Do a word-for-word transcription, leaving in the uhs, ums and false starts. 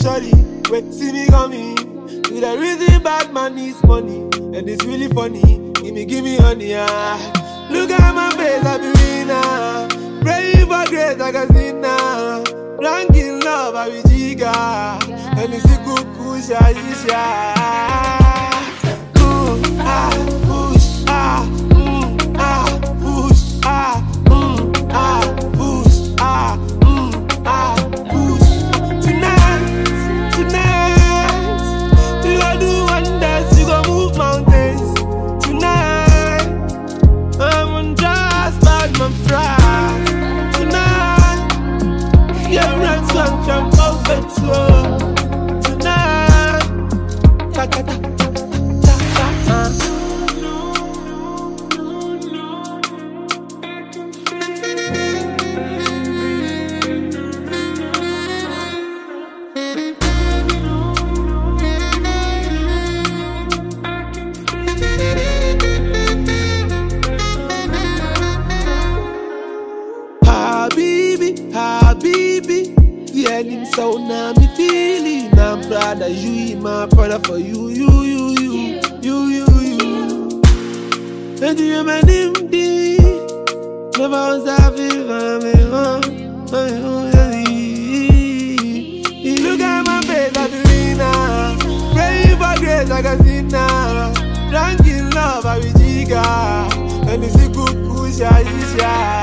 shorty, wait, see me coming. With a reason bad man needs money, and it's really funny. Give me, give me honey, ah. Look at my face, I be winner. Praying for grace, I can see now. Drunk in love, I be jigga. And it's a good push, I is ya. Mm, ah, push, ah, mm, ah, push, ah, mm, ah, push, ah, mm, ah, push. Tonight, tonight, you gon' do wonders, you gon' move mountains. Tonight, I'm on just bad man fry. Tonight, yeah, right, so jump over slow. Tonight, ta ta ta. Habibi, Habibi, yeah, him so now me feeling. I'm proud of you, my brother, for you, you, you, you, you, you, you. And you my name, D. Never was a fever, me, huh? Look at my face, I be winner. Praying for grace, I can see now. Drunk in love, I be jigga. And it's a good push, I is ya.